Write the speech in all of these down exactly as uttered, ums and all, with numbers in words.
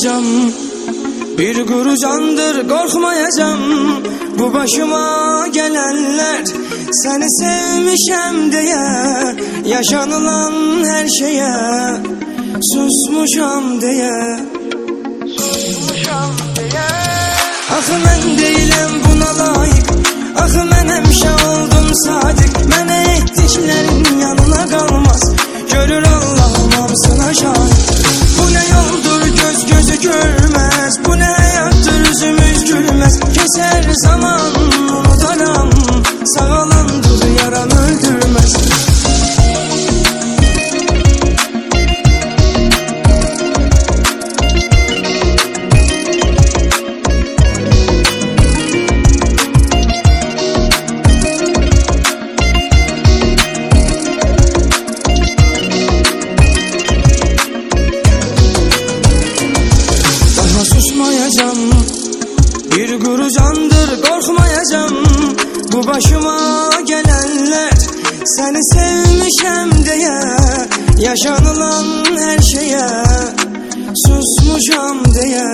susmayacağım. Bir kuru candır korkmayacağım. Bu başıma gelenler seni sevmişem diye, yaşanılan her şeye susmuşam diye. Ah ben değilim buna layık, ah ben hemşe oldum sadık. Mənə etdiklərin yanına qalmaz, görür Allah'ım hamısına şahit. Bu ne yoldur göz gözü görmez, bu ne hayattır üzümüz gülmez. Keser zaman unutaram, sağalandır yaram öldürmez. Bir kuru candır korkmayacağım. Bu başıma gelenler seni sevmişem diye, yaşanılan her şeye susmuşam diye.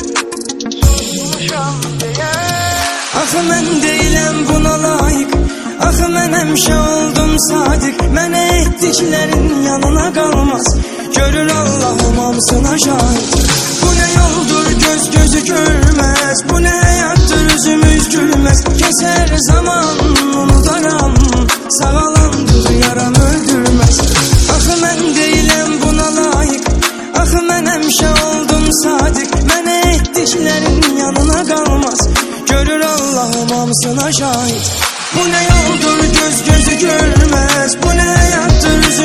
Ah ben değilim buna layık, ah ben hemşe oldum sadık. Mənə etdiklərin yanına qalmaz, görür Allah'ım hamısına şahit. Bu ne yoldur göz gözü görmez, bu ne hayattır üzümüz gülmez. Keser zaman unutaram, sağalandır yaram öldürmez. Ah ben değilim buna layık, ah ben hemşe oldum sadık. Mənə etdiklərin yanına qalmaz, görür Allah'ım hamısına şahit. Bu ne yoldur göz gözü görmez, bu ne hayattır üzümüz